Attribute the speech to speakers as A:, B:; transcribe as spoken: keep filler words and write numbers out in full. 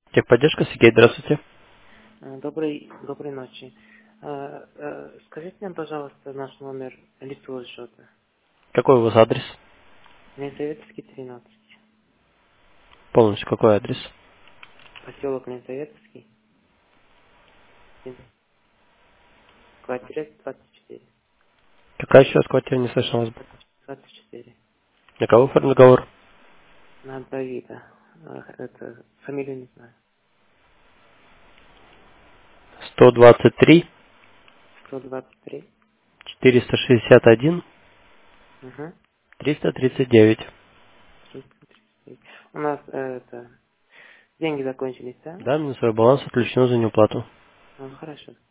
A: Техподдержка, Сергей, здравствуйте.
B: Э, Доброй, доброй ночи. Э, э, Скажите мне, пожалуйста, наш номер лицевого счета.
A: Какой у вас адрес?
B: Ленсоветский тринадцать.
A: Полностью какой адрес?
B: Поселок Ленсоветский. Квартира двадцать четыре.
A: Какая еще раз квартира, не слышал вас?
B: двадцать четыре.
A: На кого оформлен договор?
B: На Давида. Э, Это фамилию не знаю.
A: сто двадцать три,
B: сто двадцать три.
A: четыреста шестьдесят один,
B: Угу.
A: триста тридцать девять.
B: триста тридцать девять. У нас э, это деньги закончились, да?
A: Да, минусовой баланс отключен за неуплату.
B: Ну, хорошо.